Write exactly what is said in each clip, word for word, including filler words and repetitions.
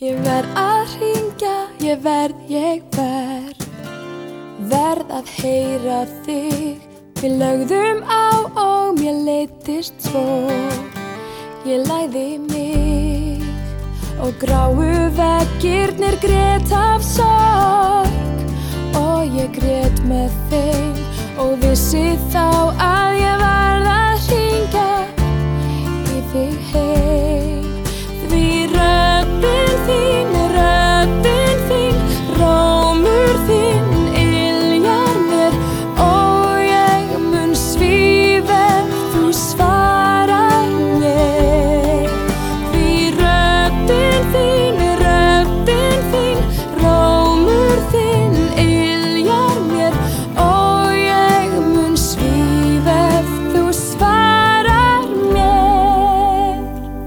Ég verð að hringja, ég verð, ég verð Verð að heyra þig Við lögðum á og mér leiddist svo Ég lagði mig Og gráu veggirnir grét af sorg Og ég grét með þeim Og vissi þá að ég varð að hringja Í þig heim Því röddin þín, röddin þín Rómur þinn yljar mér Og ég mun svífa ef þú svarar mér Því röddin þín, röddin þín Rómur þinn yljar mér Og ég mun svífa ef þú svarar mér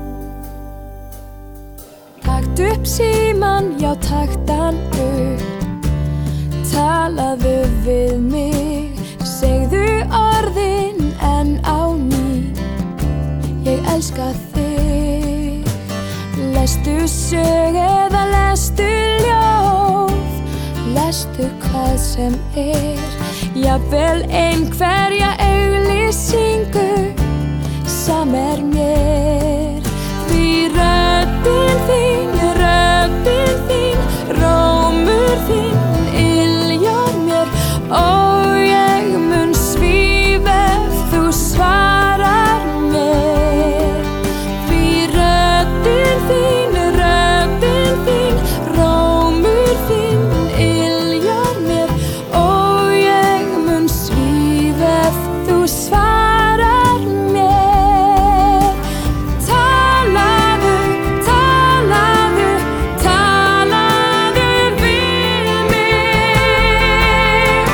Taktu upp símann, já takt hann upp Talaðu við mig Segðu orðin en á ný Ég elska þig Lestu sög eða lestu ljóð Lestu hvað sem er Jafnvel einhverja auglýsingu Sam er mér Því röddin þín, röddin þín Rómur þinn yljar mér Og ég mun svífa ef þú svarar mér Því röddin þín, röddin þín Rómur þinn yljar mér Og ég mun svífa ef þú svarar mér Talaðu, talaðu, talaðu við mig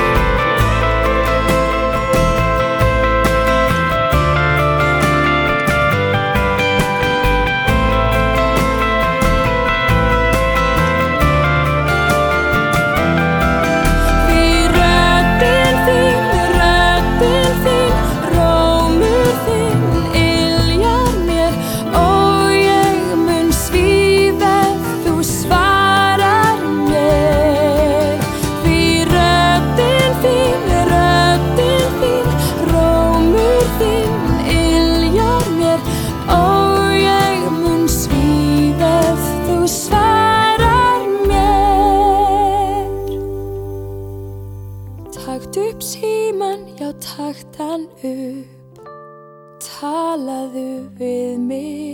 Því röddin þín, röddin þín Rómur þinn yljar mér Og ég mun svífa ef þú svarar mér Því röddin þín, röddin þín Rómur þinn yljar mér Og ég mun svífa ef þú svarar mér Taktu upp símann, já takt hann upp Talaðu við mig